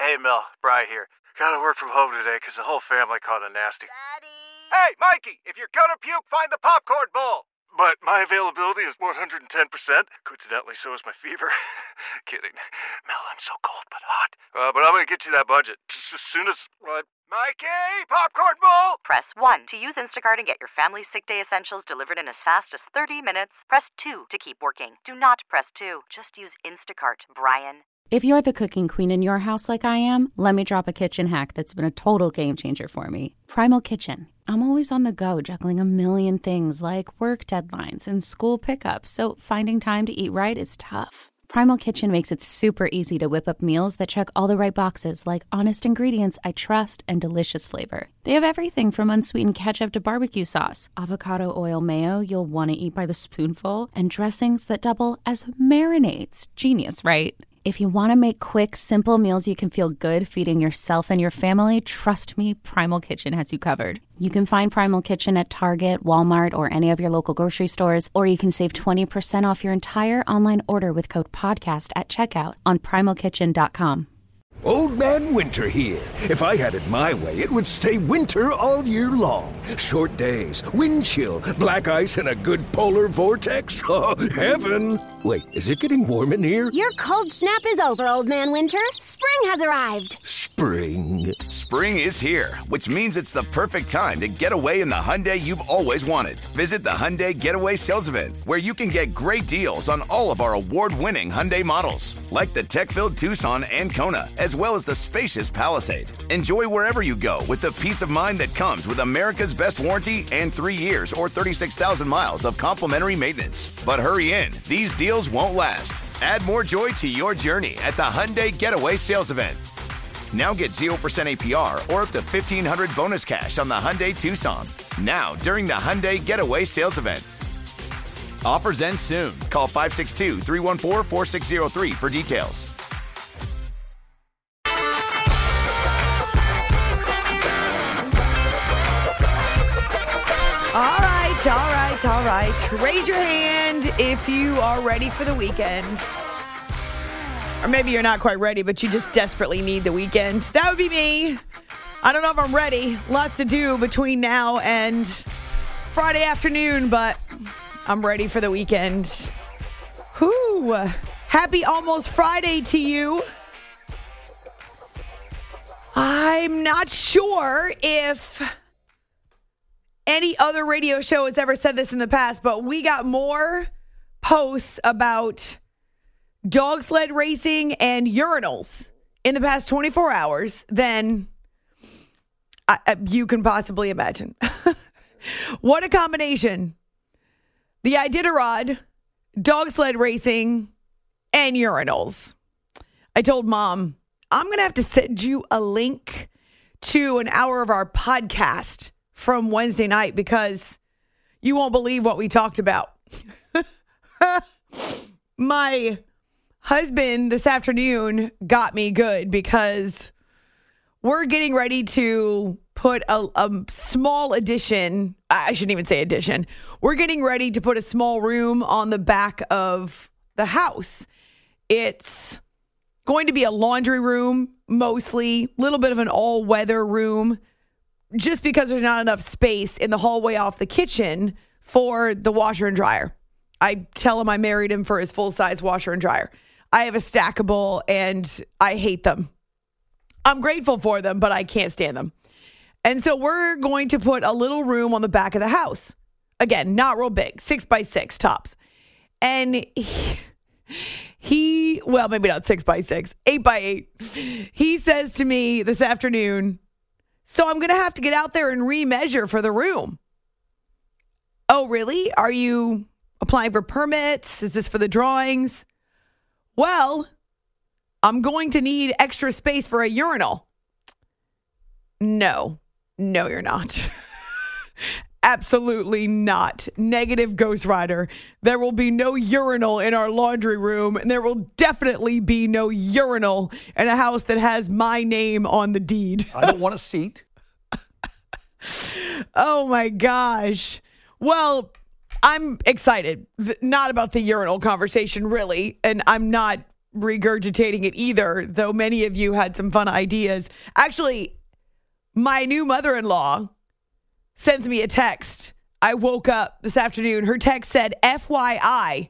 Hey, Mel. Bri here. Gotta work from home today because the whole family caught a nasty... Daddy! Hey, Mikey! If you're gonna puke, find the popcorn bowl! But my availability is 110%. Coincidentally, so is my fever. Kidding. Mel, I'm so cold but hot. But I'm gonna get you that budget just as soon as... Mikey! Popcorn bowl! Press 1 to use Instacart and get your family's sick day essentials delivered in as fast as 30 minutes. Press 2 to keep working. Do not press 2. Just use Instacart, Brian. If you're the cooking queen in your house like I am, let me drop a kitchen hack that's been a total game changer for me. Primal Kitchen. I'm always on the go, juggling a million things like work deadlines and school pickups, so finding time to eat right is tough. Primal Kitchen makes it super easy to whip up meals that check all the right boxes, like honest ingredients I trust and delicious flavor. They have everything from unsweetened ketchup to barbecue sauce, avocado oil mayo you'll want to eat by the spoonful, and dressings that double as marinades. Genius, right? If you want to make quick, simple meals you can feel good feeding yourself and your family, trust me, Primal Kitchen has you covered. You can find Primal Kitchen at Target, Walmart, or any of your local grocery stores, or you can save 20% off your entire online order with code PODCAST at checkout on primalkitchen.com. Old Man Winter here. If I had it my way, it would stay winter all year long. Short days, wind chill, black ice, and a good polar vortex. Oh, heaven. Wait, is it getting warm in here? Your cold snap is over, Old Man Winter. Spring has arrived. Spring. Spring is here, which means it's the perfect time to get away in the Hyundai you've always wanted. Visit the Hyundai Getaway Sales Event, where you can get great deals on all of our award-winning Hyundai models, like the tech-filled Tucson and Kona, as well as the spacious Palisade. Enjoy wherever you go with the peace of mind that comes with America's best warranty and 3 years or 36,000 miles of complimentary maintenance. But hurry in, these deals won't last. Add more joy to your journey at the Hyundai Getaway Sales Event. Now get 0% APR or up to $1,500 bonus cash on the Hyundai Tucson. Now, during the Hyundai Getaway Sales Event. Offers end soon. Call 562-314-4603 for details. All right. Raise your hand if you are ready for the weekend. Or maybe you're not quite ready, but you just desperately need the weekend. That would be me. I don't know if I'm ready. Lots to do between now and Friday afternoon, but I'm ready for the weekend. Whoo! Happy almost Friday to you. I'm not sure if any other radio show has ever said this in the past, but we got more posts about dog sled racing and urinals in the past 24 hours than you can possibly imagine. What a combination. The Iditarod, dog sled racing, and urinals. I told Mom, I'm going to have to send you a link to an hour of our podcast from Wednesday night because you won't believe what we talked about. My husband this afternoon got me good because we're getting ready to put a small addition. I shouldn't even say addition. We're getting ready to put a small room on the back of the house. It's going to be a laundry room, mostly, a little bit of an all-weather room, just because there's not enough space in the hallway off the kitchen for the washer and dryer. I tell him I married him for his full-size washer and dryer. I have a stackable, and I hate them. I'm grateful for them, but I can't stand them. And so we're going to put a little room on the back of the house. Again, not real big, 6x6 tops. And he well, maybe not 6x6, 8x8. He says to me this afternoon, so I'm going to have to get out there and remeasure for the room. Oh, really? Are you applying for permits? Is this for the drawings? Well, I'm going to need extra space for a urinal. No, you're not. Absolutely not. Negative Ghost Rider. There will be no urinal in our laundry room, and there will definitely be no urinal in a house that has my name on the deed. I don't want a seat. Oh my gosh. Well, I'm excited. Not about the urinal conversation, really. And I'm not regurgitating it either, though many of you had some fun ideas. Actually, my new mother-in-law sends me a text. I woke up this afternoon. Her text said, FYI.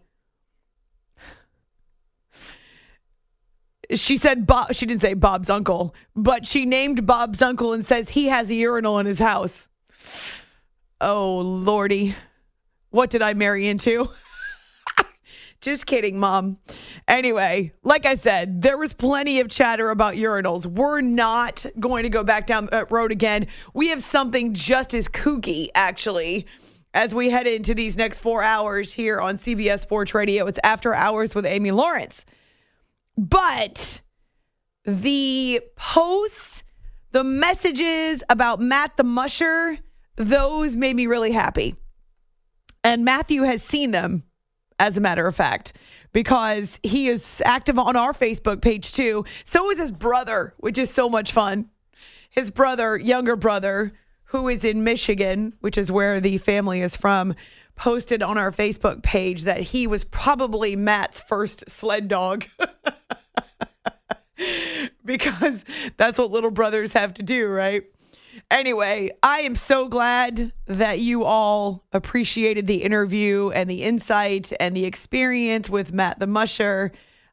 She said, she didn't say Bob's uncle, but she named Bob's uncle and says he has a urinal in his house. Oh, Lordy. What did I marry into? Just kidding, Mom. Anyway, like I said, there was plenty of chatter about urinals. We're not going to go back down that road again. We have something just as kooky, actually, as we head into these next 4 hours here on CBS Sports Radio. It's After Hours with Amy Lawrence. But the posts, the messages about Matt the Musher, those made me really happy. And Matthew has seen them, as a matter of fact, because he is active on our Facebook page too. So is his brother, which is so much fun. His brother, younger brother, who is in Michigan, which is where the family is from, posted on our Facebook page that he was probably Matt's first sled dog. Because that's what little brothers have to do, right? Anyway, I am so glad that you all appreciated the interview and the insight and the experience with Matt the Musher.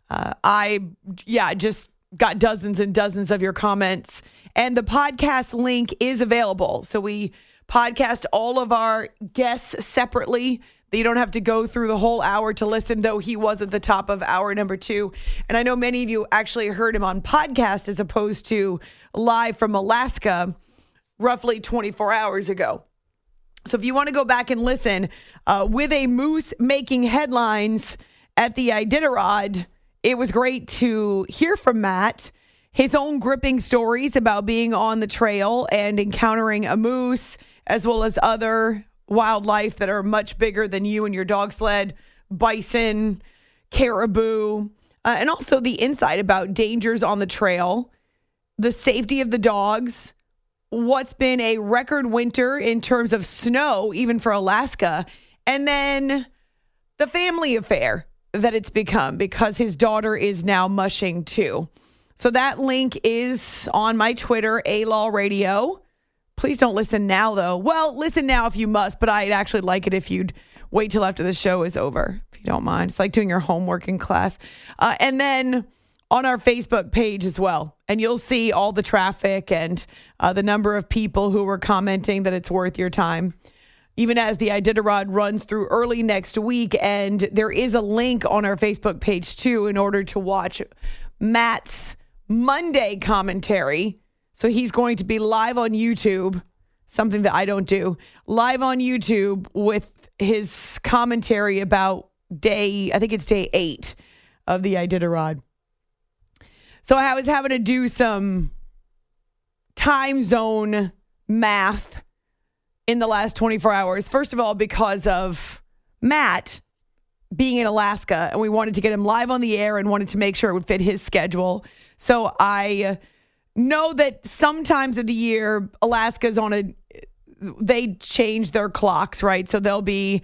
I just got dozens and dozens of your comments. And the podcast link is available. So we podcast all of our guests separately. You don't have to go through the whole hour to listen, though he was at the top of hour number 2. And I know many of you actually heard him on podcast as opposed to live from Alaska roughly 24 hours ago. So if you want to go back and listen, with a moose making headlines at the Iditarod, it was great to hear from Matt, his own gripping stories about being on the trail and encountering a moose, as well as other wildlife that are much bigger than you and your dog sled, bison, caribou, and also the insight about dangers on the trail, the safety of the dogs, what's been a record winter in terms of snow, even for Alaska, and then the family affair that it's become because his daughter is now mushing too. So that link is on my Twitter, A-Law Radio. Please don't listen now, though. Well, listen now if you must, but I'd actually like it if you'd wait till after the show is over, if you don't mind. It's like doing your homework in class. And then on our Facebook page as well. And you'll see all the traffic and the number of people who were commenting that it's worth your time. Even as the Iditarod runs through early next week. And there is a link on our Facebook page, too, in order to watch Matt's Monday commentary. So he's going to be live on YouTube, something that I don't do, live on YouTube with his commentary about day 8 of the Iditarod. So I was having to do some time zone math in the last 24 hours. First of all, because of Matt being in Alaska, and we wanted to get him live on the air and wanted to make sure it would fit his schedule. So I know that sometimes of the year, Alaska's they change their clocks, right? So they'll be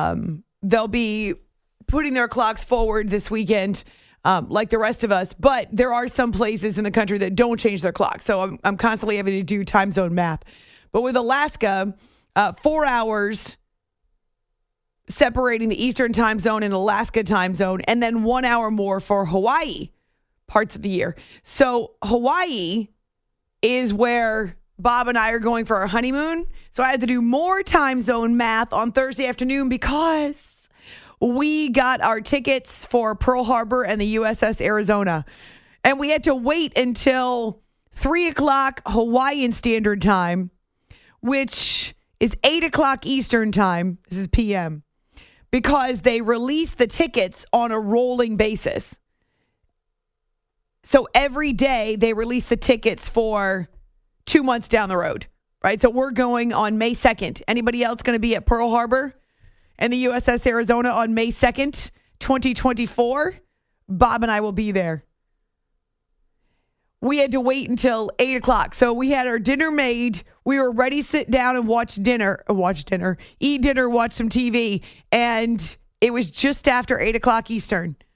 putting their clocks forward this weekend, like the rest of us. But there are some places in the country that don't change their clocks. So I'm constantly having to do time zone math. But with Alaska, 4 hours separating the Eastern time zone and Alaska time zone, and then 1 hour more for Hawaii parts of the year. So Hawaii is where Bob and I are going for our honeymoon. So I had to do more time zone math on Thursday afternoon because we got our tickets for Pearl Harbor and the USS Arizona. And we had to wait until 3 o'clock Hawaiian Standard Time, which is 8 o'clock Eastern Time. This is PM. Because they release the tickets on a rolling basis. So every day they release the tickets for 2 months down the road, right? So we're going on May 2nd. Anybody else going to be at Pearl Harbor and the USS Arizona on May 2nd, 2024? Bob and I will be there. We had to wait until 8 o'clock. So we had our dinner made. We were ready to sit down and eat dinner, watch some TV. And it was just after 8 o'clock Eastern.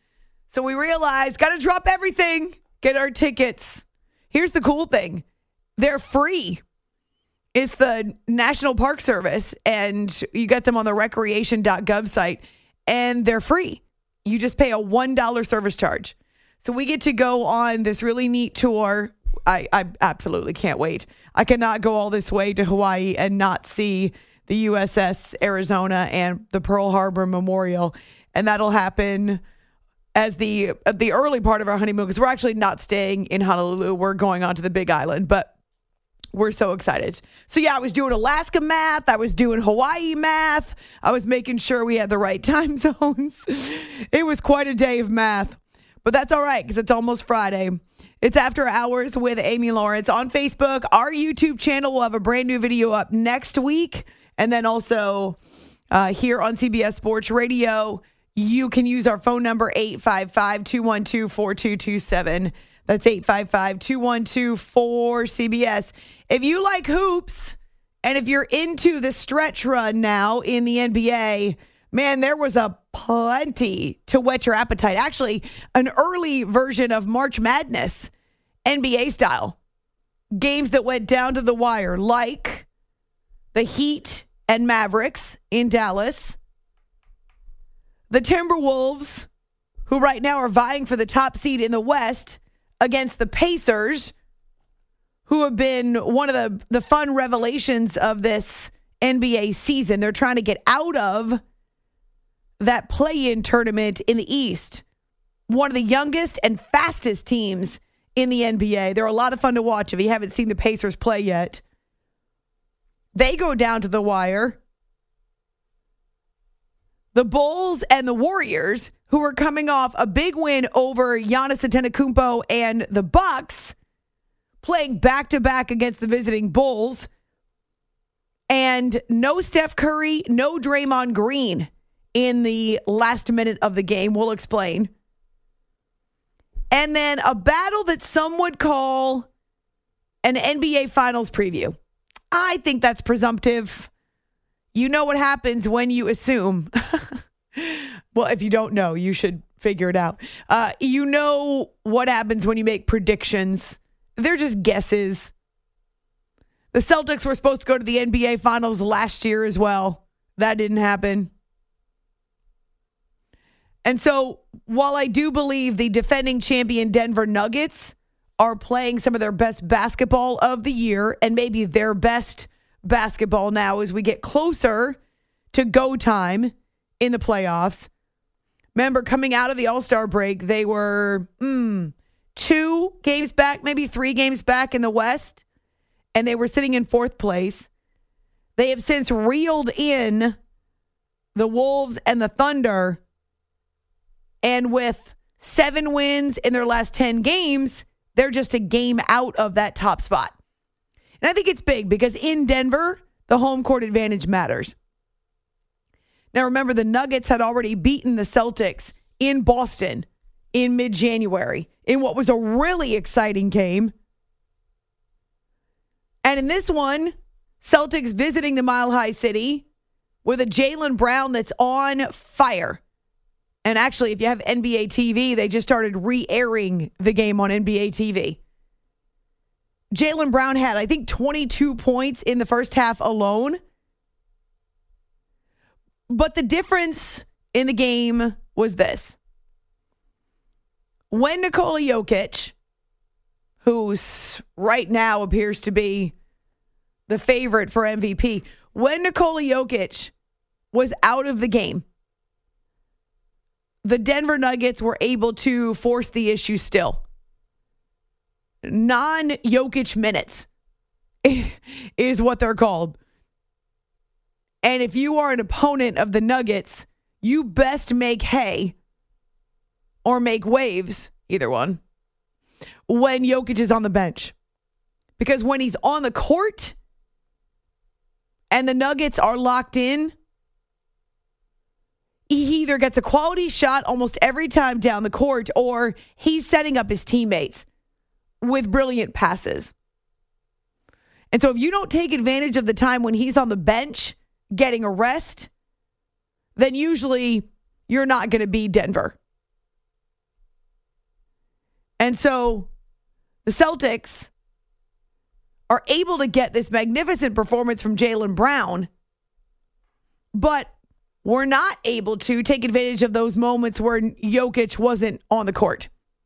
So we realized, got to drop everything, get our tickets. Here's the cool thing. They're free. It's the National Park Service, and you get them on the recreation.gov site, and they're free. You just pay a $1 service charge. So we get to go on this really neat tour. I absolutely can't wait. I cannot go all this way to Hawaii and not see the USS Arizona and the Pearl Harbor Memorial. And that'll happen as the early part of our honeymoon, because we're actually not staying in Honolulu. We're going on to the Big Island, but we're so excited. So yeah, I was doing Alaska math. I was doing Hawaii math. I was making sure we had the right time zones. It was quite a day of math, but that's all right because it's almost Friday. It's After Hours with Amy Lawrence on Facebook. Our YouTube channel will have a brand new video up next week. And then also here on CBS Sports Radio, you can use our phone number, 855-212-4227. That's 855-212-4CBS. If you like hoops, and if you're into the stretch run now in the NBA, man, there was a plenty to whet your appetite. Actually, an early version of March Madness, NBA style. Games that went down to the wire, like the Heat and Mavericks in Dallas. The Timberwolves, who right now are vying for the top seed in the West, against the Pacers, who have been one of the fun revelations of this NBA season. They're trying to get out of that play-in tournament in the East. One of the youngest and fastest teams in the NBA. They're a lot of fun to watch if you haven't seen the Pacers play yet. They go down to the wire. The Bulls and the Warriors, who are coming off a big win over Giannis Antetokounmpo and the Bucks, playing back-to-back against the visiting Bulls. And no Steph Curry, no Draymond Green in the last minute of the game. We'll explain. And then a battle that some would call an NBA Finals preview. I think that's presumptive. You know what happens when you assume. Well, if you don't know, you should figure it out. You know what happens when you make predictions. They're just guesses. The Celtics were supposed to go to the NBA Finals last year as well. That didn't happen. And so while I do believe the defending champion Denver Nuggets are playing some of their best basketball of the year, and maybe their best basketball now as we get closer to go time in the playoffs. Remember, coming out of the All-Star break, they were 2 games back, maybe 3 games back in the West, and they were sitting in 4th place. They have since reeled in the Wolves and the Thunder, and with 7 wins in their last 10 games, they're just a game out of that top spot. And I think it's big because in Denver, the home court advantage matters. Now, remember, the Nuggets had already beaten the Celtics in Boston in mid-January in what was a really exciting game. And in this one, Celtics visiting the Mile High City with a Jaylen Brown that's on fire. And actually, if you have NBA TV, they just started re-airing the game on NBA TV. Jaylen Brown had, I think, 22 points in the first half alone. But the difference in the game was this. When Nikola Jokic, who's right now appears to be the favorite for MVP, when Nikola Jokic was out of the game, the Denver Nuggets were able to force the issue still. Non-Jokic minutes is what they're called. And if you are an opponent of the Nuggets, you best make hay or make waves, either one, when Jokic is on the bench. Because when he's on the court and the Nuggets are locked in, he either gets a quality shot almost every time down the court or he's setting up his teammates with brilliant passes. And so if you don't take advantage of the time when he's on the bench getting a rest, then usually you're not going to be Denver. And so the Celtics are able to get this magnificent performance from Jaylen Brown, but were not able to take advantage of those moments where Jokic wasn't on the court.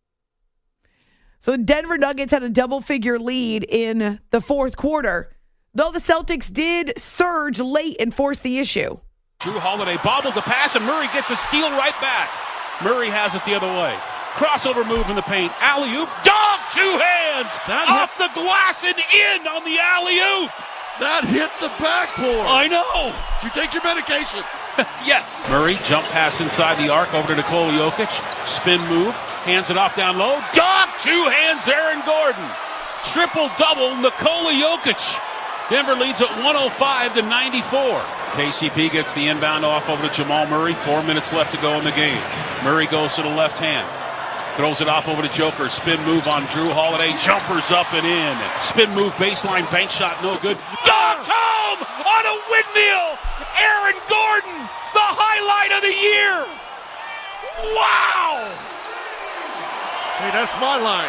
So the Denver Nuggets had a double-figure lead in the fourth quarter, though the Celtics did surge late and force the issue. Jrue Holiday bobbled the pass, and Murray gets a steal right back. Murray has it the other way. Crossover move in the paint. Alley-oop. Dog, two hands. Off the glass and in on the alley-oop. That hit the backboard. I know. Did you take your medication? Yes. Murray, jump pass inside the arc over to Nikola Jokic. Spin move. Hands it off down low. Dog, two hands, Aaron Gordon. Triple-double, Nikola Jokic. Denver leads at 105-94. KCP gets the inbound off over to Jamal Murray. 4 minutes left to go in the game. Murray goes to the left hand. Throws it off over to Joker. Spin move on Jrue Holiday. Jumpers up and in. Spin move, baseline, bank shot, no good. Knocked home on a windmill. Aaron Gordon, the highlight of the year. Wow. Hey, that's my line.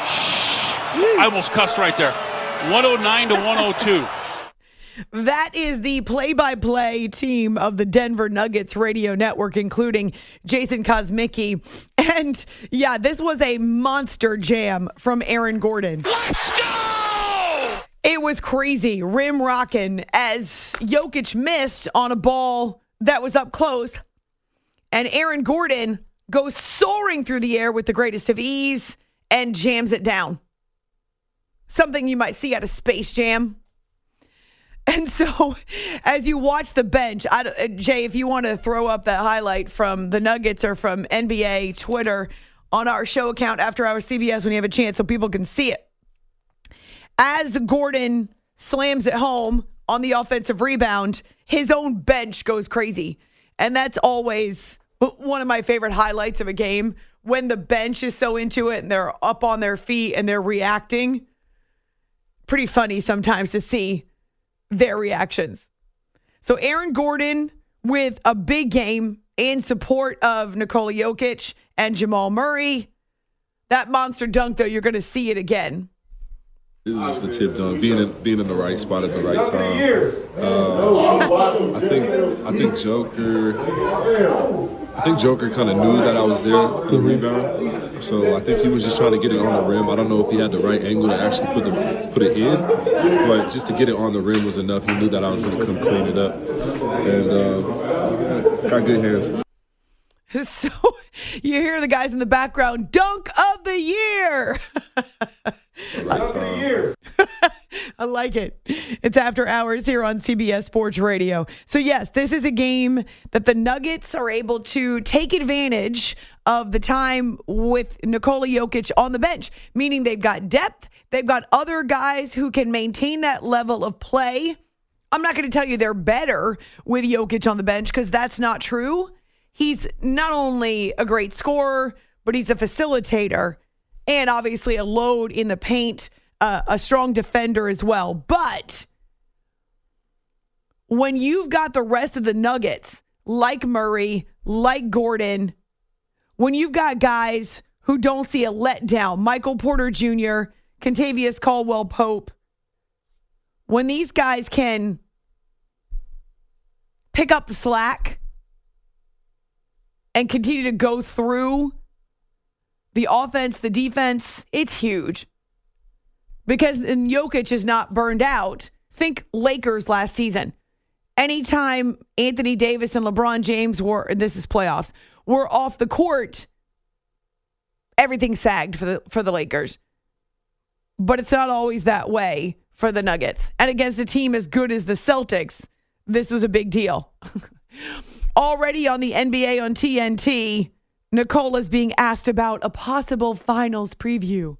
I almost cussed right there. 109-102. That is the play-by-play team of the Denver Nuggets radio network, including Jason Kosmicki. And, yeah, this was a monster jam from Aaron Gordon. Let's go! It was crazy, rim rocking, as Jokic missed on a ball that was up close. And Aaron Gordon goes soaring through the air with the greatest of ease and jams it down. Something you might see out of Space Jam. And so, as you watch the bench, Jay, if you want to throw up that highlight from the Nuggets or from NBA Twitter on our show account After Hours CBS when you have a chance so people can see it. As Gordon slams it home on the offensive rebound, his own bench goes crazy. And that's always one of my favorite highlights of a game, when the bench is so into it and they're up on their feet and they're reacting. Pretty funny sometimes to see their reactions. So Aaron Gordon with a big game in support of Nikola Jokic and Jamal Murray. That monster dunk, though, you're going to see it again. This is just the tip dunk, being in the right spot at the right time. I think Joker kind of knew that I was there for the rebound, so I think he was just trying to get it on the rim. I don't know if he had the right angle to actually put it in, but just to get it on the rim was enough. He knew that I was going to come clean it up, and got good hands. So you hear the guys in the background, dunk of the year. I like it. It's After Hours here on CBS Sports Radio. So yes, this is a game that the Nuggets are able to take advantage of the time with Nikola Jokic on the bench, meaning they've got depth. They've got other guys who can maintain that level of play. I'm not going to tell you they're better with Jokic on the bench because that's not true. He's not only a great scorer, but he's a facilitator and obviously a load in the paint, a strong defender as well. But when you've got the rest of the Nuggets, like Murray, like Gordon, when you've got guys who don't see a letdown, Michael Porter Jr., Kentavious Caldwell-Pope, when these guys can pick up the slack and continue to go through the offense, the defense, it's huge. Because Jokic is not burned out. Think Lakers last season. Anytime Anthony Davis and LeBron James this is playoffs, were off the court, everything sagged for the Lakers. But it's not always that way for the Nuggets. And against a team as good as the Celtics, this was a big deal. Already on the NBA on TNT, Nicola's being asked about a possible finals preview.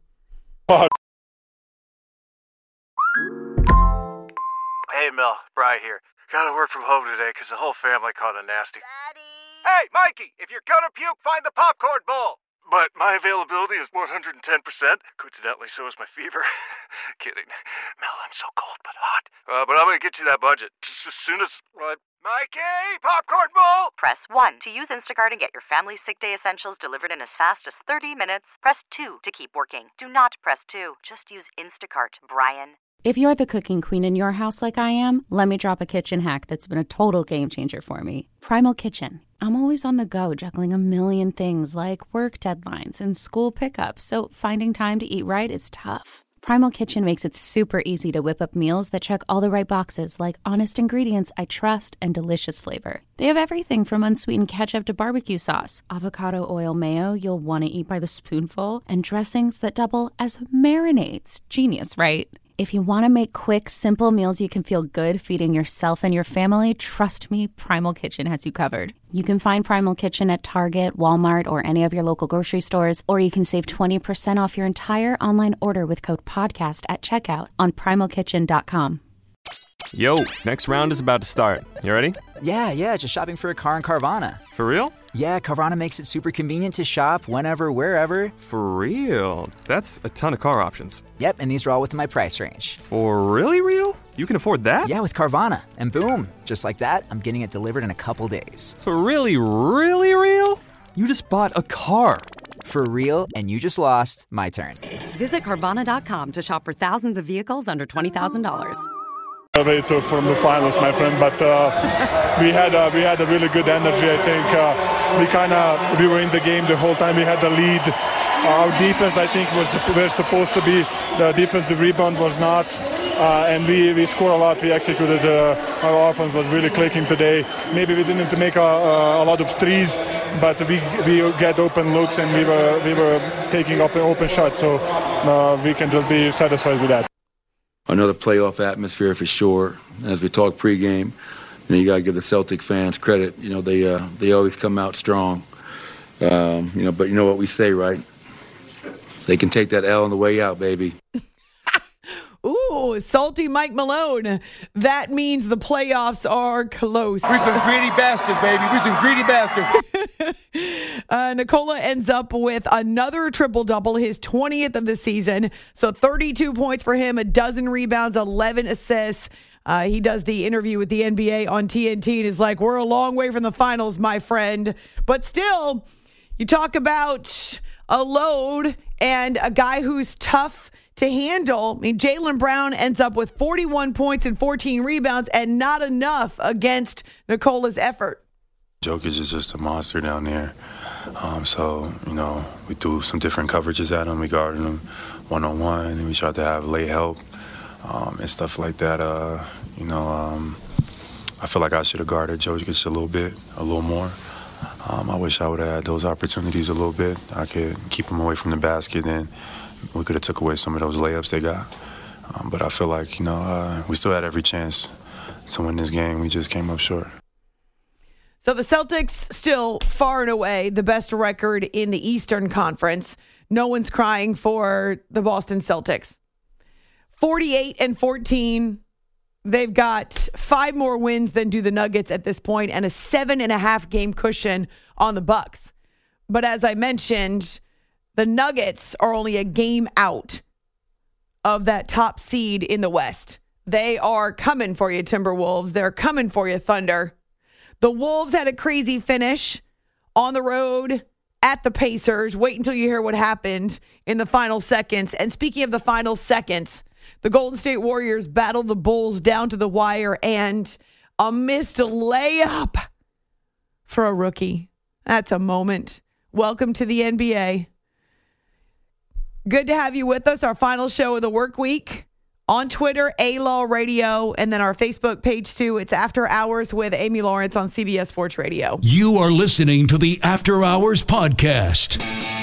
Hey, Mel, Bri here. Gotta work from home today because the whole family caught a nasty. Daddy! Hey, Mikey, if you're gonna puke, find the popcorn bowl! But my availability is 110%. Coincidentally, so is my fever. Kidding. Mel, I'm so cold but hot. But I'm gonna get you that budget just as soon as Mikey, popcorn bowl! Press 1 to use Instacart and get your family sick day essentials delivered in as fast as 30 minutes. Press 2 to keep working. Do not press 2. Just use Instacart, Brian. If you're the cooking queen in your house like I am, let me drop a kitchen hack that's been a total game changer for me. Primal Kitchen. I'm always on the go, juggling a million things like work deadlines and school pickups, so finding time to eat right is tough. Primal Kitchen makes it super easy to whip up meals that check all the right boxes, like honest ingredients I trust and delicious flavor. They have everything from unsweetened ketchup to barbecue sauce, avocado oil mayo you'll want to eat by the spoonful, and dressings that double as marinades. Genius, right? If you want to make quick, simple meals you can feel good feeding yourself and your family, trust me, Primal Kitchen has you covered. You can find Primal Kitchen at Target, Walmart, or any of your local grocery stores, or you can save 20% off your entire online order with code PODCAST at checkout on primalkitchen.com. Yo, next round is about to start. You ready? Yeah, just shopping for a car in Carvana. For real? Yeah, Carvana makes it super convenient to shop whenever, wherever. For real? That's a ton of car options. Yep, and these are all within my price range. For really real? You can afford that? Yeah, with Carvana. And boom, just like that, I'm getting it delivered in a couple days. For really, really real? You just bought a car. For real, and you just lost my turn. Visit Carvana.com to shop for thousands of vehicles under $20,000. Elevator from the finals, my friend, but we had a really good energy. I think we were in the game the whole time. We had the lead. Our defense, I think, were supposed to be. The defensive rebound was not, and we scored a lot. We executed. Our offense was really clicking today. Maybe we didn't make a lot of threes, but we get open looks and we were taking open shots. So we can just be satisfied with that. Another playoff atmosphere for sure. As we talk pregame, you got to give the Celtic fans credit. They always come out strong. But you know what we say, right? They can take that L on the way out, baby. Ooh, salty Mike Malone. That means the playoffs are close. We some greedy bastards, baby. We some greedy bastards. Nikola ends up with another triple-double, his 20th of the season. So 32 points for him, a dozen rebounds, 11 assists. He does the interview with the NBA on TNT and is like, we're a long way from the finals, my friend. But still, you talk about a load and a guy who's tough to handle. I mean, Jaylen Brown ends up with 41 points and 14 rebounds and not enough against Nikola's effort. Jokic is just a monster down there. We threw some different coverages at him. We guarded him one-on-one, and we tried to have late help and stuff like that. I feel like I should have guarded Jokic a little more. I wish I would have had those opportunities a little bit. I could keep him away from the basket, and we could have took away some of those layups they got. But I feel like, we still had every chance to win this game. We just came up short. So the Celtics still far and away the best record in the Eastern Conference. No one's crying for the Boston Celtics. 48-14. They've got 5 more wins than do the Nuggets at this point and a 7.5 game cushion on the Bucks. But as I mentioned, the Nuggets are only a game out of that top seed in the West. They are coming for you, Timberwolves. They're coming for you, Thunder. The Wolves had a crazy finish on the road at the Pacers. Wait until you hear what happened in the final seconds. And speaking of the final seconds, the Golden State Warriors battled the Bulls down to the wire and a missed layup for a rookie. That's a moment. Welcome to the NBA. Good to have you with us. Our final show of the work week on Twitter, A-Law Radio, and then our Facebook page too. It's After Hours with Amy Lawrence on CBS Sports Radio. You are listening to the After Hours podcast.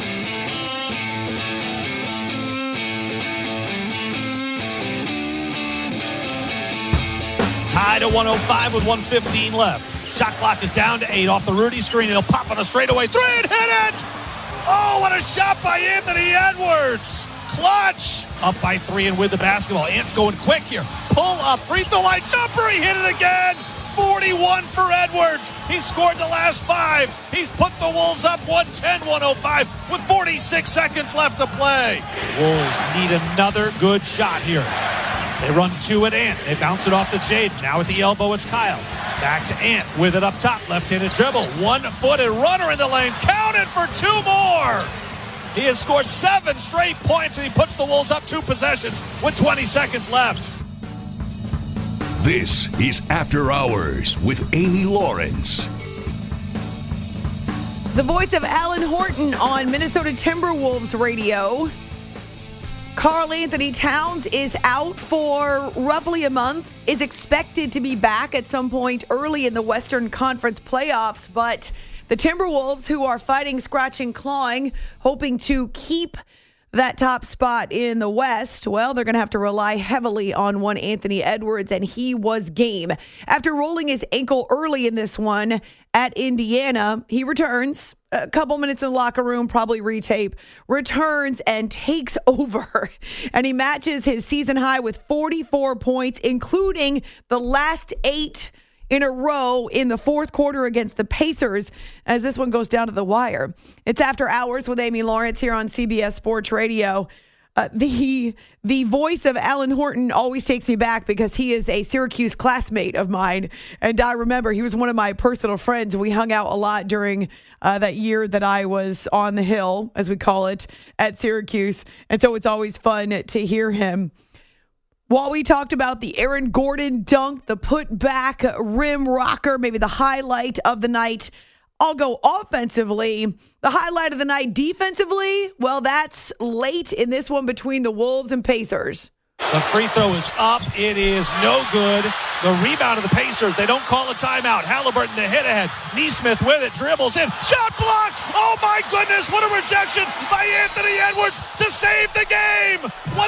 Tied at 105 with 1:15 left. Shot clock is down to 8 off the Rudy screen. It'll pop on a straightaway 3 and hit it! Oh, what a shot by Anthony Edwards! Clutch! Up by 3 and with the basketball. Ant's going quick here. Pull up, free throw line jumper. He hit it again. 41 for Edwards. He scored the last 5. He's put the Wolves up 110-105 with 46 seconds left to play. Wolves need another good shot here. They run 2 at Ant. They bounce it off to Jaden. Now at the elbow, it's Kyle. Back to Ant with it up top. Left-handed dribble. One-footed runner in the lane. Counted for 2 more. He has scored 7 straight points, and he puts the Wolves up 2 possessions with 20 seconds left. This is After Hours with Amy Lawrence. The voice of Alan Horton on Minnesota Timberwolves radio. Karl Anthony Towns is out for roughly a month, is expected to be back at some point early in the Western Conference playoffs, but the Timberwolves, who are fighting, scratching, clawing, hoping to keep that top spot in the West, well, they're going to have to rely heavily on one Anthony Edwards, and he was game. After rolling his ankle early in this one at Indiana, he returns. A couple minutes in the locker room, probably retape, returns and takes over. And he matches his season high with 44 points, including the last 8 in a row in the fourth quarter against the Pacers, as this one goes down to the wire. It's After Hours with Amy Lawrence here on CBS Sports Radio. The voice of Alan Horton always takes me back because he is a Syracuse classmate of mine. And I remember he was one of my personal friends. We hung out a lot during that year that I was on the Hill, as we call it, at Syracuse. And so it's always fun to hear him. While we talked about the Aaron Gordon dunk, the put-back rim rocker, maybe the highlight of the night, I'll go offensively. The highlight of the night defensively, well, that's late in this one between the Wolves and Pacers. The free throw is up. It is no good. The rebound of the Pacers. They don't call a timeout. Halliburton, the hit ahead. Neesmith with it. Dribbles in. Shot blocked. Oh, my goodness. What a rejection by Anthony Edwards to save the game.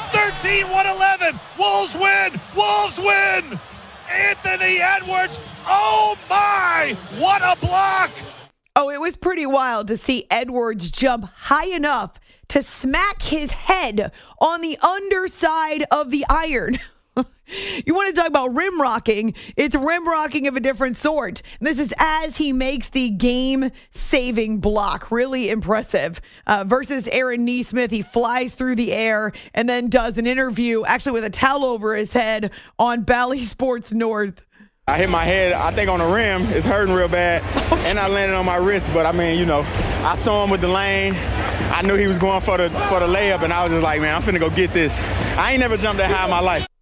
113-111. Wolves win. Wolves win. Anthony Edwards. Oh, my. What a block. Oh, it was pretty wild to see Edwards jump high enough to smack his head on the underside of the iron. You want to talk about rim rocking? It's rim rocking of a different sort. This is as he makes the game-saving block. Really impressive. Versus Aaron Neesmith, he flies through the air and then does an interview, actually with a towel over his head, on Bally Sports North. I hit my head, I think, on the rim. It's hurting real bad. And I landed on my wrist. But, I mean, you know, I saw him with the lane. I knew he was going for the layup, and I was just like, man, I'm finna go get this. I ain't never jumped that high in my life.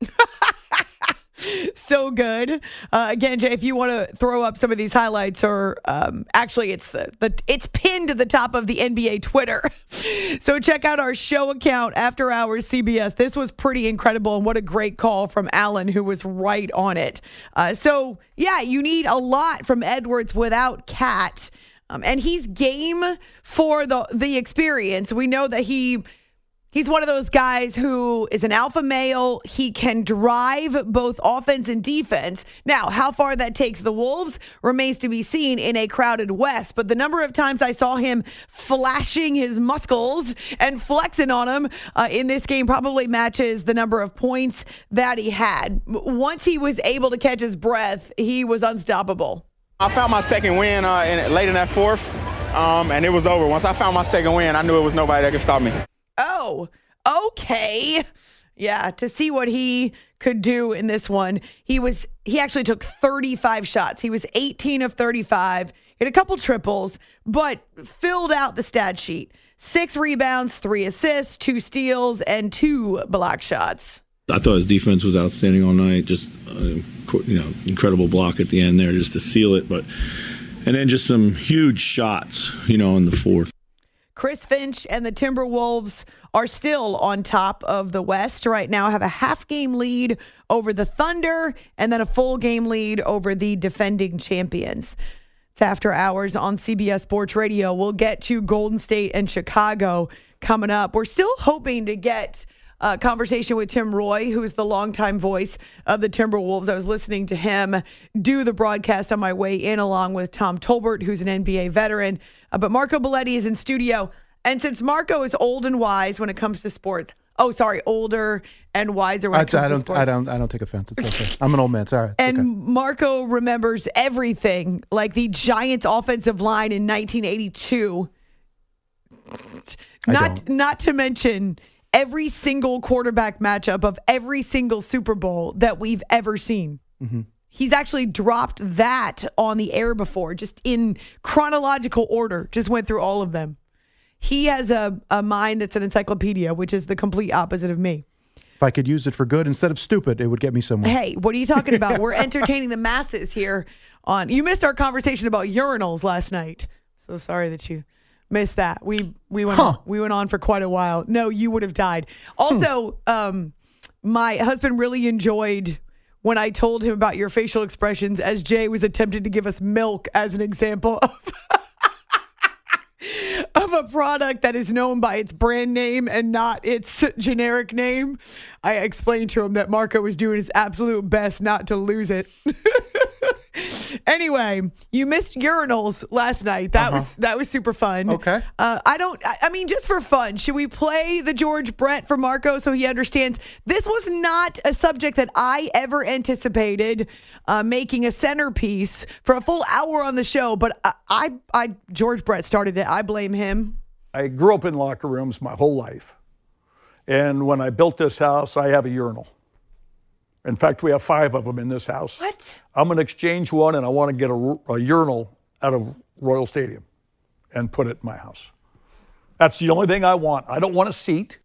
So good. Again, Jay, if you want to throw up some of these highlights, or actually it's it's pinned to the top of the NBA Twitter. So check out our show account, After Hours CBS. This was pretty incredible, and what a great call from Alan, who was right on it. So yeah, you need a lot from Edwards without Cat, and he's game for the experience. We know that He's one of those guys who is an alpha male. He can drive both offense and defense. Now, how far that takes the Wolves remains to be seen in a crowded West. But the number of times I saw him flashing his muscles and flexing on them in this game probably matches the number of points that he had. Once he was able to catch his breath, he was unstoppable. I found my second win late in that fourth, and it was over. Once I found my second win, I knew it was nobody that could stop me. Oh, okay. Yeah, to see what he could do in this one. He actually took 35 shots. He was 18 of 35, hit a couple triples, but filled out the stat sheet. 6 rebounds, 3 assists, 2 steals, and 2 block shots. I thought his defense was outstanding all night. Just, incredible block at the end there just to seal it. And then just some huge shots, in the fourth. Chris Finch and the Timberwolves are still on top of the West right now, have a half-game lead over the Thunder and then a full-game lead over the defending champions. It's After Hours on CBS Sports Radio. We'll get to Golden State and Chicago coming up. We're still hoping to get a conversation with Tim Roy, who is the longtime voice of the Timberwolves. I was listening to him do the broadcast on my way in, along with Tom Tolbert, who's an NBA veteran. But Marco Belletti is in studio. And since Marco is old and wise when it comes to sports, older and wiser when it comes to sports. I don't take offense. It's okay. I'm an old man. It's all right. And okay. Marco remembers everything, like the Giants offensive line in 1982. Not to mention every single quarterback matchup of every single Super Bowl that we've ever seen. Mm-hmm. He's actually dropped that on the air before, just in chronological order, just went through all of them. He has a mind that's an encyclopedia, which is the complete opposite of me. If I could use it for good instead of stupid, it would get me somewhere. Hey, what are you talking about? We're entertaining the masses here. You missed our conversation about urinals last night. So sorry that you missed that. We went on for quite a while. No, you would have died. Also, my husband really enjoyed when I told him about your facial expressions as Jay was attempting to give us milk as an example of a product that is known by its brand name and not its generic name. I explained to him that Marco was doing his absolute best not to lose it. Anyway, you missed urinals last night. That was super fun. Okay. I mean, just for fun, should we play the George Brett for Marco so he understands? This was not a subject that I ever anticipated making a centerpiece for a full hour on the show, but George Brett started it. I blame him. I grew up in locker rooms my whole life. And when I built this house, I have a urinal. In fact, we have 5 of them in this house. What? I'm going to exchange one, and I want to get a urinal out of Royal Stadium and put it in my house. That's the only thing I want. I don't want a seat.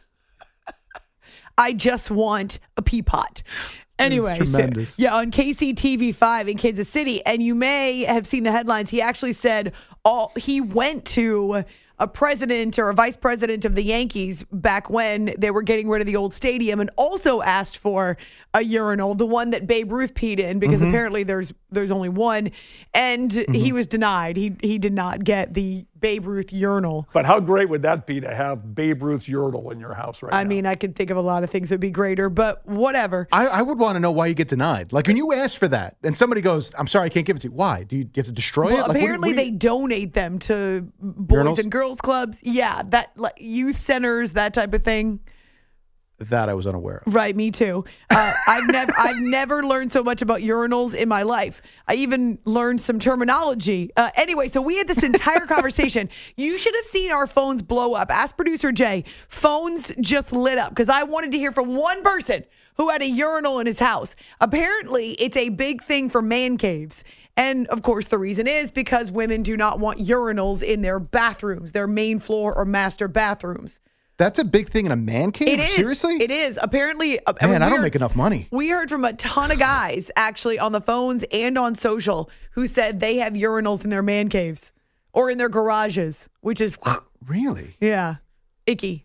I just want a pea pot. Anyway, on KCTV5 in Kansas City, and you may have seen the headlines. He actually said he went to a president or a vice president of the Yankees back when they were getting rid of the old stadium and also asked for a urinal, the one that Babe Ruth peed in, because apparently there's only one, and he was denied. He did not get the Babe Ruth urinal. But how great would that be to have Babe Ruth's urinal in your house right now? I mean, I could think of a lot of things that would be greater, but whatever. I would want to know why you get denied. Like when you ask for that and somebody goes, I'm sorry, I can't give it to you. Why? Do you have to destroy it? Like, apparently they donate them to boys and girls clubs. Yeah, that youth centers, that type of thing. That I was unaware of. Right, me too. I've never learned so much about urinals in my life. I even learned some terminology. Anyway, so we had this entire conversation. You should have seen our phones blow up. Ask producer Jay. Phones just lit up because I wanted to hear from one person who had a urinal in his house. Apparently, it's a big thing for man caves. And, of course, the reason is because women do not want urinals in their bathrooms, their main floor or master bathrooms. That's a big thing in a man cave? It is. Seriously? It is. Apparently. Man, I don't make enough money. We heard from a ton of guys, actually, on the phones and on social, who said they have urinals in their man caves or in their garages, which is... Really? Yeah. Icky.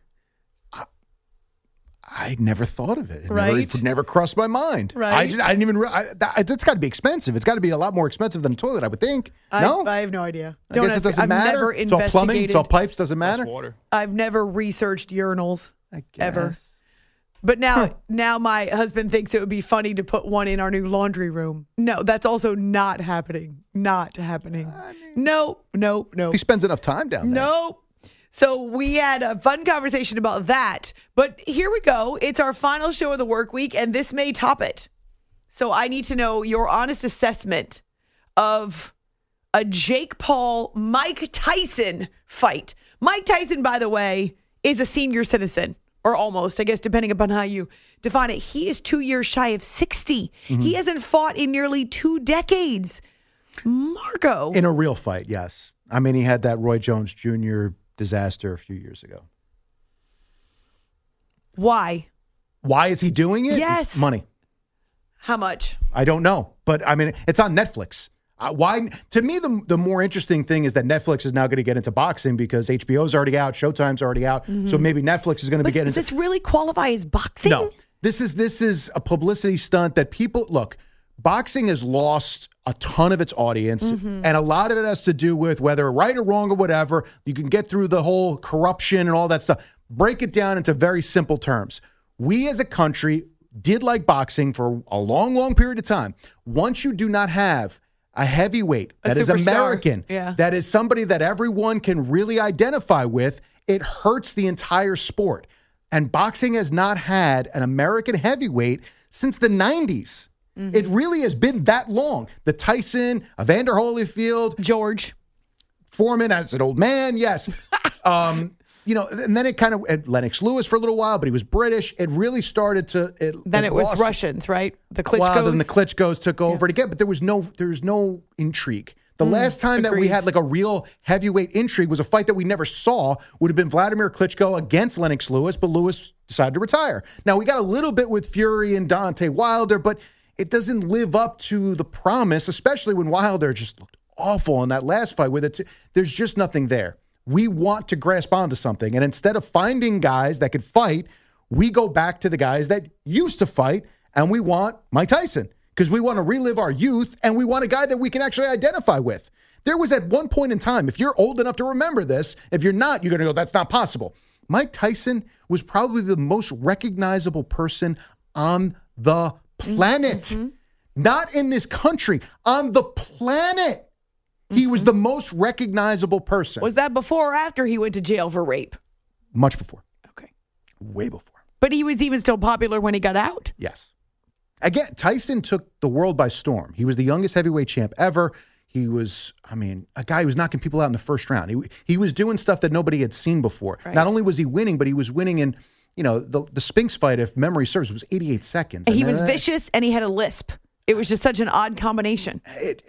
I never thought of it. It never crossed my mind. Right. I didn't even realize. That's got to be expensive. It's got to be a lot more expensive than a toilet, I would think. No? I have no idea. I guess it doesn't matter. Never it's all plumbing. It's all pipes. Doesn't matter. Water. I've never researched urinals. I guess. Ever. But now my husband thinks it would be funny to put one in our new laundry room. No, that's also not happening. Not happening. No. He spends enough time down there. No. So we had a fun conversation about that. But here we go. It's our final show of the work week, and this may top it. So I need to know your honest assessment of a Jake Paul, Mike Tyson fight. Mike Tyson, by the way, is a senior citizen, or almost, I guess, depending upon how you define it. He is 2 years shy of 60. He hasn't fought in nearly 2 decades. Marco. In a real fight, yes. I mean, he had that Roy Jones Jr. disaster a few years ago. Why? Why is he doing it? Yes. Money. How much? I don't know. But, I mean, it's on Netflix. Why? To me, the more interesting thing is that Netflix is now going to get into boxing because HBO's already out, Showtime's already out. So maybe Netflix is going to be getting into... Does this really qualify as boxing? No. This is a publicity stunt that people... Look, boxing has lost a ton of its audience, and a lot of it has to do with whether right or wrong or whatever. You can get through the whole corruption and all that stuff. Break it down into very simple terms. We as a country did like boxing for a long, long period of time. Once you do not have a heavyweight that is American, that is somebody that everyone can really identify with, it hurts the entire sport. And boxing has not had an American heavyweight since the 90s. It really has been that long. The Tyson, Evander Holyfield, George Foreman as an old man, yes. and then it kind of Lennox Lewis for a little while, but he was British. It really started to. Then it was Russians, right? The Klitschkos. Well, then the Klitschkos took over it again, but there was no intrigue. The last time that we had like a real heavyweight intrigue was a fight that we never saw. Would have been Vladimir Klitschko against Lennox Lewis, but Lewis decided to retire. Now we got a little bit with Fury and Deontay Wilder, but it doesn't live up to the promise, especially when Wilder just looked awful in that last fight. There's just nothing there. We want to grasp onto something. And instead of finding guys that could fight, we go back to the guys that used to fight, and we want Mike Tyson because we want to relive our youth, and we want a guy that we can actually identify with. There was at one point in time, if you're old enough to remember this, if you're not, you're going to go, that's not possible. Mike Tyson was probably the most recognizable person on the planet. Not in this country, on the planet. He was the most recognizable person. Was that before or after he went to jail for rape? Much before. Okay. Way before. But he was even still popular when he got out. Yes. Again, Tyson took the world by storm. He was the youngest heavyweight champ ever. He was, a guy who was knocking people out in the first round. He was doing stuff that nobody had seen before. Right. Not only was he winning, but he was winning in, the Spinks fight, if memory serves, was 88 seconds. He was vicious and he had a lisp. It was just such an odd combination.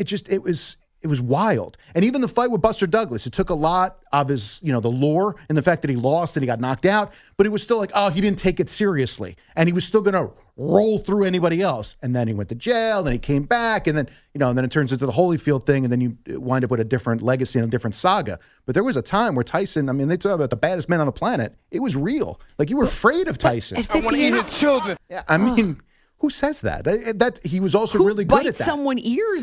It was wild. And even the fight with Buster Douglas, it took a lot of his, the lore and the fact that he lost and he got knocked out, but it was still like, he didn't take it seriously. And he was still going to roll through anybody else. And then he went to jail, then he came back, and then, and then it turns into the Holyfield thing, and then you wind up with a different legacy and a different saga. But there was a time where Tyson, they talk about the baddest man on the planet. It was real. Like, you were afraid of Tyson. I want to eat his children. Yeah, who says that? That he was also really good at that. Someone's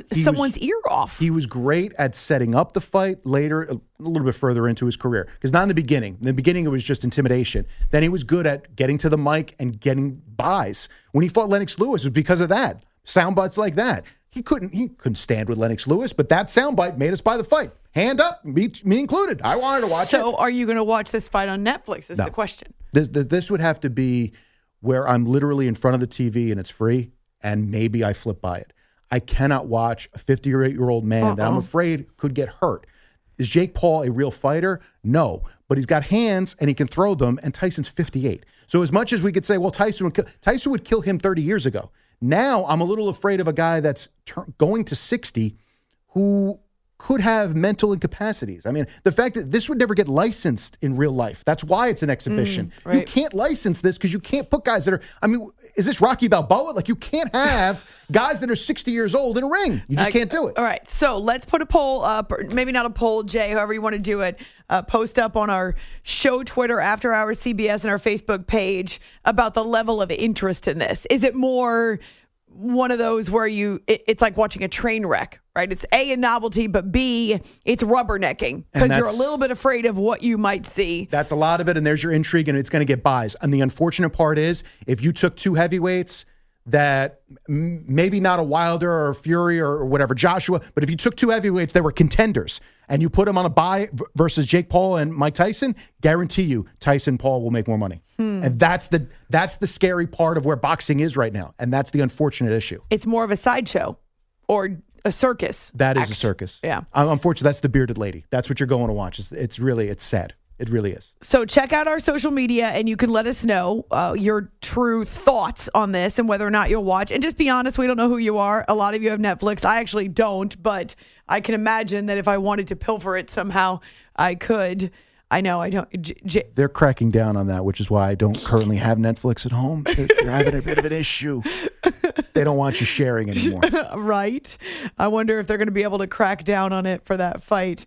ear off. He was great at setting up the fight later, a little bit further into his career. Because not in the beginning. In the beginning, it was just intimidation. Then he was good at getting to the mic and getting buys. When he fought Lennox Lewis, it was because of that. Sound bites like that. He couldn't stand with Lennox Lewis, but that soundbite made us buy the fight. Hand up, me included. I wanted to watch it. So are you going to watch this fight on Netflix is the question. This would have to be where I'm literally in front of the TV and it's free, and maybe I flip by it. I cannot watch a 58-year-old man that I'm afraid could get hurt. Is Jake Paul a real fighter? No, but he's got hands and he can throw them, and Tyson's 58. So as much as we could say, well, Tyson would kill him 30 years ago. Now I'm a little afraid of a guy that's going to 60 who could have mental incapacities. The fact that this would never get licensed in real life. That's why it's an exhibition. Right. You can't license this because you can't put guys that are, is this Rocky Balboa? Like, you can't have guys that are 60 years old in a ring. You just can't do it. All right. So let's put a poll up, or maybe not a poll, Jay, however you want to do it. Post up on our show Twitter, After Hours CBS, and our Facebook page about the level of interest in this. Is it more one of those where it's like watching a train wreck, right? It's A, a novelty, but B, it's rubbernecking because you're a little bit afraid of what you might see. That's a lot of it, and there's your intrigue, and it's going to get buys. And the unfortunate part is, if you took two heavyweights that maybe not a Wilder or Fury or whatever, Joshua, but if you took two heavyweights that were contenders and you put them on a buy versus Jake Paul and Mike Tyson, guarantee you Tyson Paul will make more money. And that's the scary part of where boxing is right now. And that's the unfortunate issue. It's more of a sideshow or a circus. That is a circus. Yeah. Unfortunately, that's the bearded lady. That's what you're going to watch. It's sad. It really is. So check out our social media, and you can let us know your true thoughts on this and whether or not you'll watch. And just be honest, we don't know who you are. A lot of you have Netflix. I actually don't, but I can imagine that if I wanted to pilfer it somehow, I could. I know I don't. They're cracking down on that, which is why I don't currently have Netflix at home. They're having a bit of an issue. They don't want you sharing anymore. Right. I wonder if they're going to be able to crack down on it for that fight.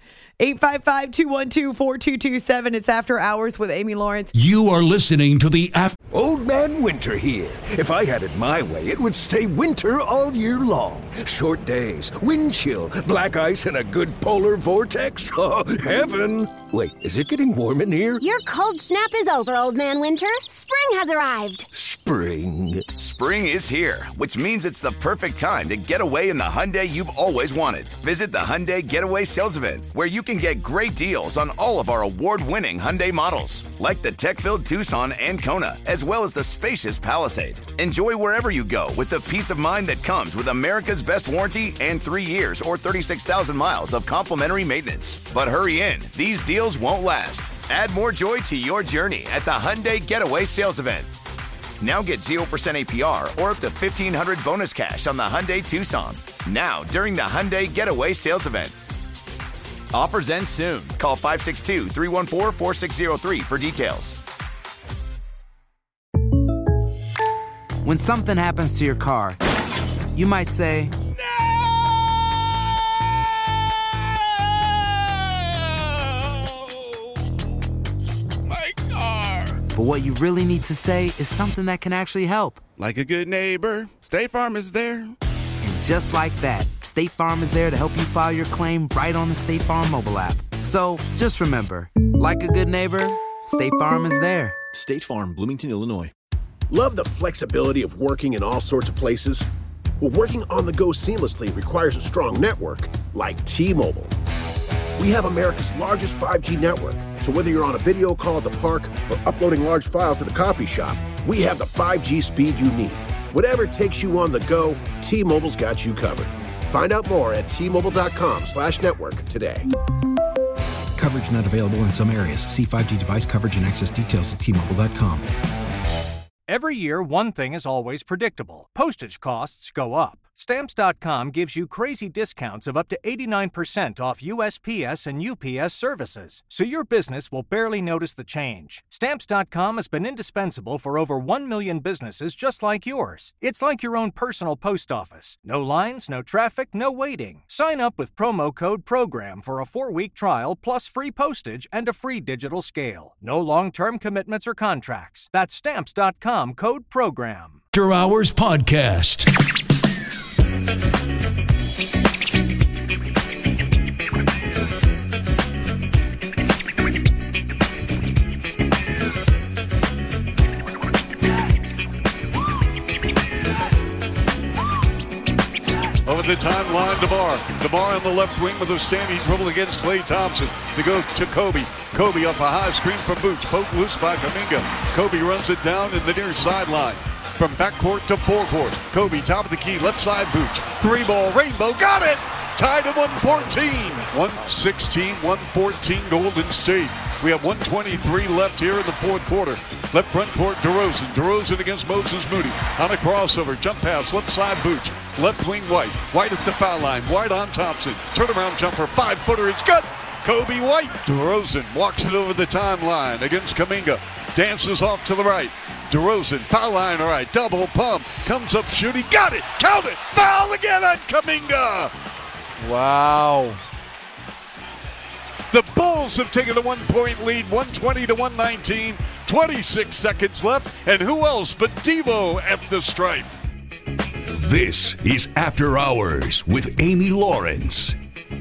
855-212-4227. It's After Hours with Amy Lawrence. You are listening to the Old Man Winter here. If I had it my way, it would stay winter all year long. Short days, wind chill, black ice, and a good polar vortex. Oh, heaven. Wait, is it getting warm in here? Your cold snap is over, Old Man Winter. Spring has arrived. Spring. Spring is here, which means it's the perfect time to get away in the Hyundai you've always wanted. Visit the Hyundai Getaway Sales Event, where you can get great deals on all of our award-winning Hyundai models, like the tech-filled Tucson and Kona, as well as the spacious Palisade. Enjoy wherever you go with the peace of mind that comes with America's best warranty and 3 years or 36,000 miles of complimentary maintenance. But hurry in, these deals won't last. Add more joy to your journey at the Hyundai Getaway Sales Event. Now get 0% APR or up to $1,500 bonus cash on the Hyundai Tucson. Now, during the Hyundai Getaway Sales Event. Offers end soon. Call 562-314-4603 for details. When something happens to your car, you might say, but what you really need to say is something that can actually help. Like a good neighbor, State Farm is there. And just like that, State Farm is there to help you file your claim right on the State Farm mobile app. So just remember, like a good neighbor, State Farm is there. State Farm, Bloomington, Illinois. Love the flexibility of working in all sorts of places? Well, working on the go seamlessly requires a strong network like T-Mobile. We have America's largest 5G network, so whether you're on a video call at the park or uploading large files at a coffee shop, we have the 5G speed you need. Whatever takes you on the go, T-Mobile's got you covered. Find out more at T-Mobile.com/network today. Coverage not available in some areas. See 5G device coverage and access details at T-Mobile.com. Every year, one thing is always predictable. Postage costs go up. Stamps.com gives you crazy discounts of up to 89% off USPS and UPS services, so your business will barely notice the change. Stamps.com has been indispensable for over 1 million businesses just like yours. It's like your own personal post office. No lines, no traffic, no waiting. Sign up with promo code PROGRAM for a 4-week trial plus free postage and a free digital scale. No long-term commitments or contracts. That's Stamps.com, code PROGRAM. After Hours Podcast. Over the timeline, DeMar. DeMar on the left wing with a standing dribble against Klay Thompson. To go to Kobe. Kobe off a high screen from Vooch. Poked loose by Kuminga. Kobe runs it down in the near sideline. From backcourt to forecourt. Kobe, top of the key, left side Vooch. 3-ball, Rainbow, got it! Tied at 114. 116-114 Golden State. We have 1:23 left here in the fourth quarter. Left front court, DeRozan. DeRozan against Moses Moody. On a crossover, jump pass, left side Vooch. Left wing White. White at the foul line. White on Thompson. Turnaround jumper, 5-footer, it's good! Kobe White. DeRozan walks it over the timeline against Kuminga. Dances off to the right. DeRozan, foul line, all right, double pump. Comes up shooting, got it, count it, foul again on Kuminga. Wow. The Bulls have taken a 1-point lead, 120-119, 26 seconds left, and who else but Devo at the stripe. This is After Hours with Amy Lawrence.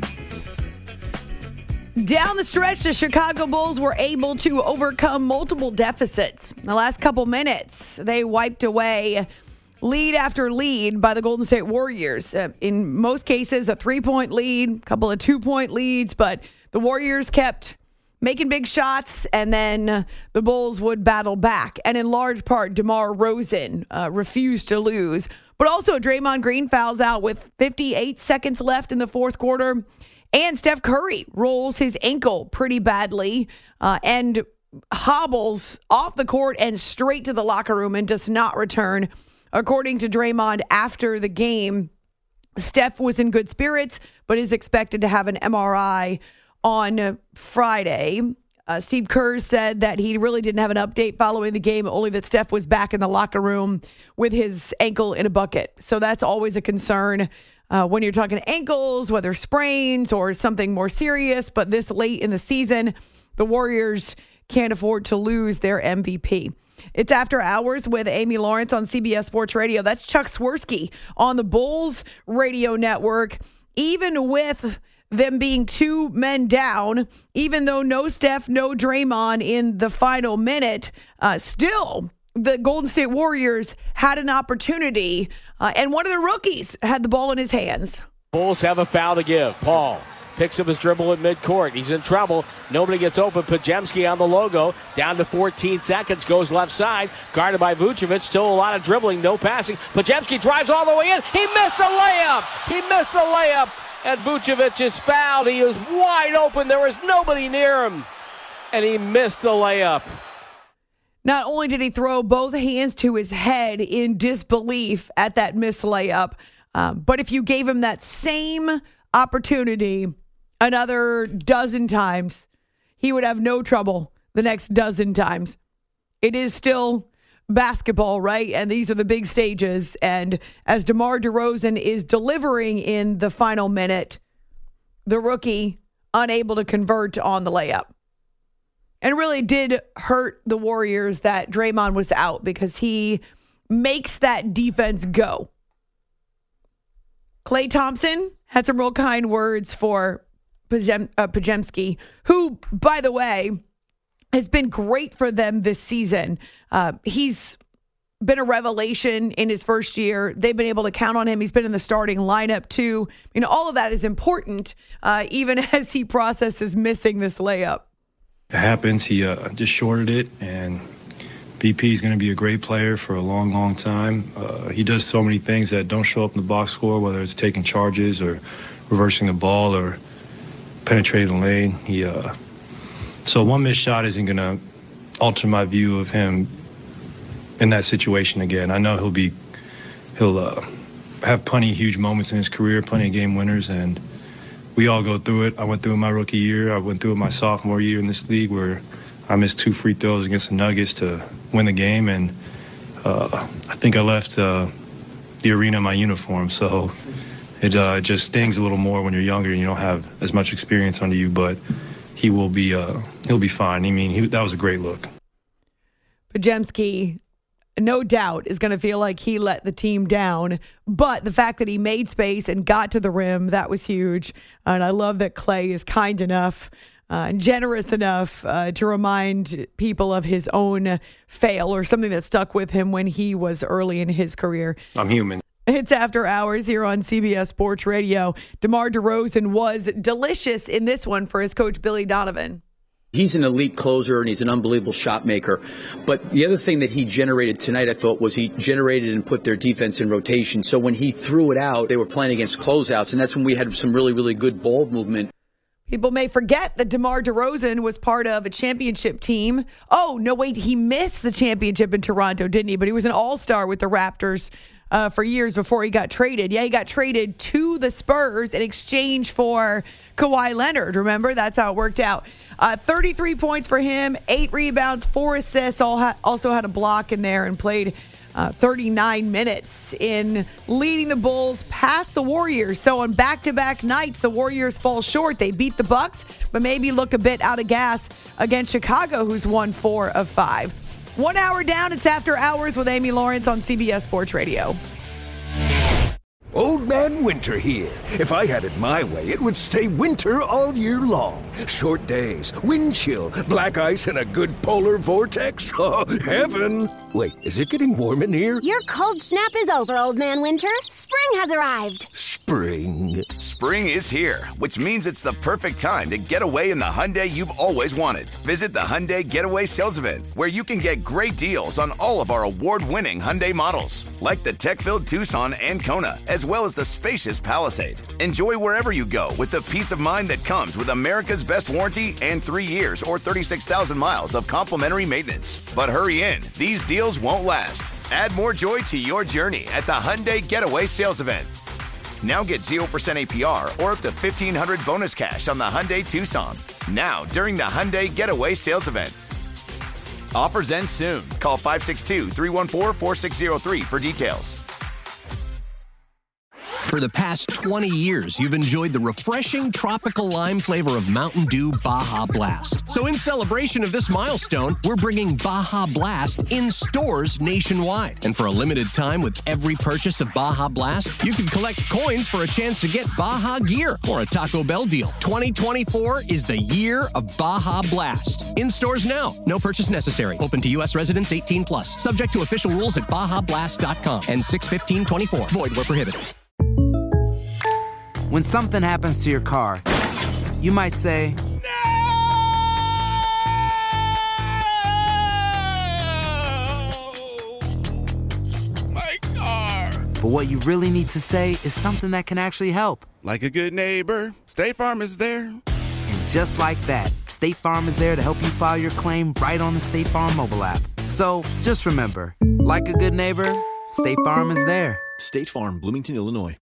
Down the stretch, the Chicago Bulls were able to overcome multiple deficits. The last couple minutes, they wiped away lead after lead by the Golden State Warriors. In most cases, a 3-point lead, a couple of 2-point leads, but the Warriors kept making big shots, and then the Bulls would battle back. And in large part, DeMar DeRozan refused to lose. But also, Draymond Green fouls out with 58 seconds left in the fourth quarter. And Steph Curry rolls his ankle pretty badly and hobbles off the court and straight to the locker room and does not return. According to Draymond after the game, Steph was in good spirits, but is expected to have an MRI on Friday. Steve Kerr said that he really didn't have an update following the game, only that Steph was back in the locker room with his ankle in a bucket. So that's always a concern when you're talking ankles, whether sprains or something more serious. But this late in the season, the Warriors can't afford to lose their MVP. It's After Hours with Amy Lawrence on CBS Sports Radio. That's Chuck Swirsky on the Bulls radio network. Even with them being 2 men down, even though no Steph, no Draymond in the final minute, still the Golden State Warriors had an opportunity, and one of the rookies had the ball in his hands. Bulls have a foul to give. Paul picks up his dribble at midcourt. He's in trouble. Nobody gets open. Podziemski on the logo. Down to 14 seconds. Goes left side. Guarded by Vucevic. Still a lot of dribbling. No passing. Podziemski drives all the way in. He missed the layup. And Vucevic is fouled. He is wide open. There was nobody near him. and he missed the layup. Not only did he throw both hands to his head in disbelief at that missed layup, but if you gave him that same opportunity another dozen times, he would have no trouble the next dozen times. It is still basketball, right? And these are the big stages. And as DeMar DeRozan is delivering in the final minute, the rookie unable to convert on the layup. And really did hurt the Warriors that Draymond was out because he makes that defense go. Klay Thompson had some real kind words for Podziemski, who, by the way, has been great for them this season. He's been a revelation in his first year. They've been able to count on him. He's been in the starting lineup too. You know, all of that is important, even as he processes missing this layup. It happens. He just shorted it, and VP is going to be a great player for a long, long time. He does so many things that don't show up in the box score, whether it's taking charges or reversing the ball or penetrating the lane. So one missed shot isn't going to alter my view of him in that situation again. I know he'll have plenty of huge moments in his career, plenty of game winners, and we all go through it. I went through it my rookie year. I went through it my sophomore year in this league where I missed 2 free throws against the Nuggets to win the game, and I think I left the arena in my uniform. So it just stings a little more when you're younger and you don't have as much experience under you, but he'll be fine. I mean, that was a great look. Podziemski, no doubt, is going to feel like he let the team down. But the fact that he made space and got to the rim, that was huge. And I love that Klay is kind enough and generous enough to remind people of his own fail or something that stuck with him when he was early in his career. I'm human. It's After Hours here on CBS Sports Radio. DeMar DeRozan was delicious in this one for his coach, Billy Donovan. He's an elite closer, and he's an unbelievable shot maker. But the other thing that he generated tonight, I thought, was he generated and put their defense in rotation. So when he threw it out, they were playing against closeouts, and that's when we had some really, really good ball movement. People may forget that DeMar DeRozan was part of a championship team. Oh, no, wait, he missed the championship in Toronto, didn't he? But he was an all-star with the Raptors for years before he got traded. Yeah, he got traded to the Spurs in exchange for Kawhi Leonard. Remember? That's how it worked out. 33 points for him, 8 rebounds, 4 assists, also had a block in there and played 39 minutes in leading the Bulls past the Warriors. So on back-to-back nights, the Warriors fall short. They beat the Bucks, but maybe look a bit out of gas against Chicago, who's won 4 of 5. 1 hour down, it's After Hours with Amy Lawrence on CBS Sports Radio. Old Man Winter here. If I had it my way, it would stay winter all year long. Short days, wind chill, black ice, and a good polar vortex. Oh, heaven. Wait, is it getting warm in here? Your cold snap is over, Old Man Winter. Spring has arrived. Spring. Spring is here, which means it's the perfect time to get away in the Hyundai you've always wanted. Visit the Hyundai Getaway Sales Event, where you can get great deals on all of our award-winning Hyundai models, like the tech-filled Tucson and Kona, as well as the spacious Palisade. Enjoy wherever you go with the peace of mind that comes with America's best warranty and 3 years or 36,000 miles of complimentary maintenance. But hurry in, these deals won't last. Add more joy to your journey at the Hyundai Getaway Sales Event. Now get 0% APR or up to $1,500 bonus cash on the Hyundai Tucson. Now, during the Hyundai Getaway Sales Event. Offers end soon. Call 562-314-4603 for details. For the past 20 years, you've enjoyed the refreshing tropical lime flavor of Mountain Dew Baja Blast. So in celebration of this milestone, we're bringing Baja Blast in stores nationwide. And for a limited time, with every purchase of Baja Blast, you can collect coins for a chance to get Baja gear or a Taco Bell deal. 2024 is the year of Baja Blast. In stores now. No purchase necessary. Open to U.S. residents 18 plus. Subject to official rules at BajaBlast.com and 6/15/24. Void where prohibited. When something happens to your car, you might say, My car. but what you really need to say is something that can actually help. Like a good neighbor, State Farm is there. And Just like that, State Farm is there to help you file your claim right on the State Farm mobile app. So just remember, like a good neighbor, State Farm is there. State Farm, Bloomington, Illinois.